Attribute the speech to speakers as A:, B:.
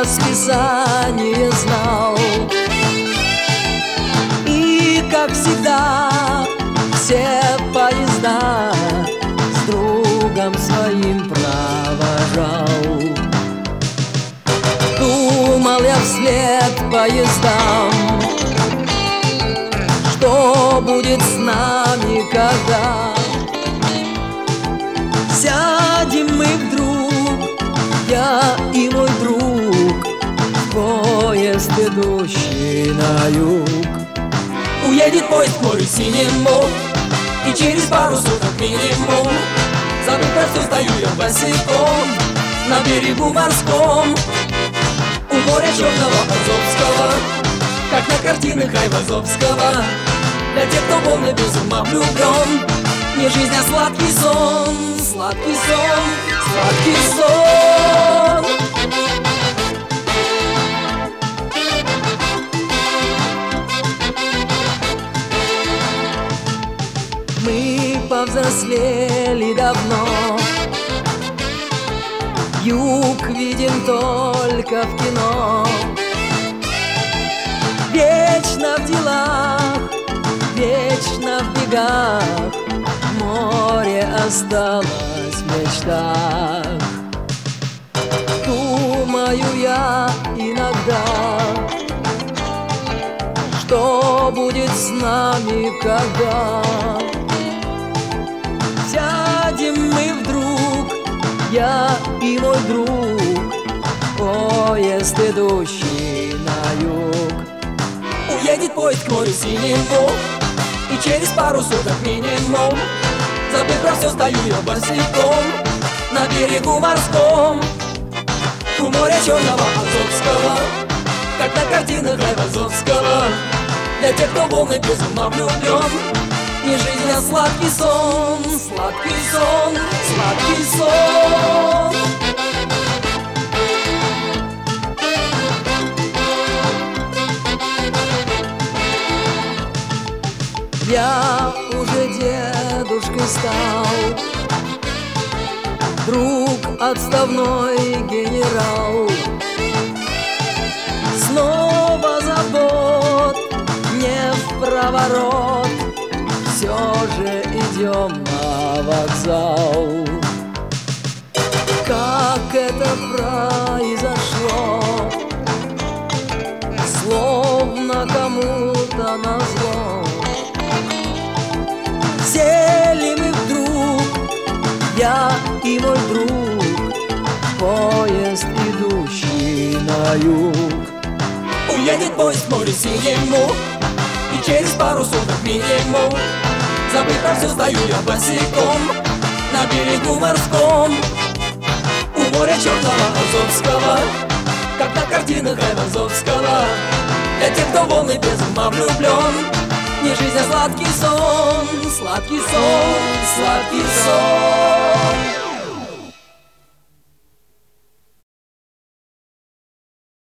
A: расписание знал. И, как всегда, все поезда с другом своим провожал. Думал я вслед поездам, что будет с нами, когда сядем мы вдруг, я и мой друг, в поезд, идущий на юг.
B: Уедет поезд к морю синему, и через пару суток минимум, забыв про все, стою я босиком на берегу морском, у моря черного Азовского, как на картинах Айвазовского. Для тех, кто волны без ума влюблен, не жизнь, а сладкий сон, сладкий сон, сладкий сон.
A: Мы повзрослели давно, юг виден только в кино. Вечно в делах, вечно в бегах, море осталось в мечтах. Думаю я иногда, что будет с нами, когда сядем мы вдруг, я и мой друг, поезд, идущий на юг.
B: Уедет поезд к морю синему, и через пару суток минимум, забыв про все, стою я босиком на берегу морском, у моря черного Азовского, как на картинах Айвазовского. Для тех, кто волны без ума влюблен, не жизнь, а сладкий сон, сладкий сон, сладкий сон.
A: Я уже дедушкой стал, друг отставной генерал. Снова забот не в проворот, все же идем на вокзал. Как это произошло, словно кому-то назло. Сели мы вдруг, я и мой друг, поезд, идущий на юг.
B: Уедет поезд к морю синему, и через пару суток минимум, забыв про все, стою я босиком на берегу морском, у моря черного Азовского, как на картинах Айвазовского. Для тех, кто волны без ума влюблен, не жизнь, а сладкий сон, сладкий сон, сладкий сон.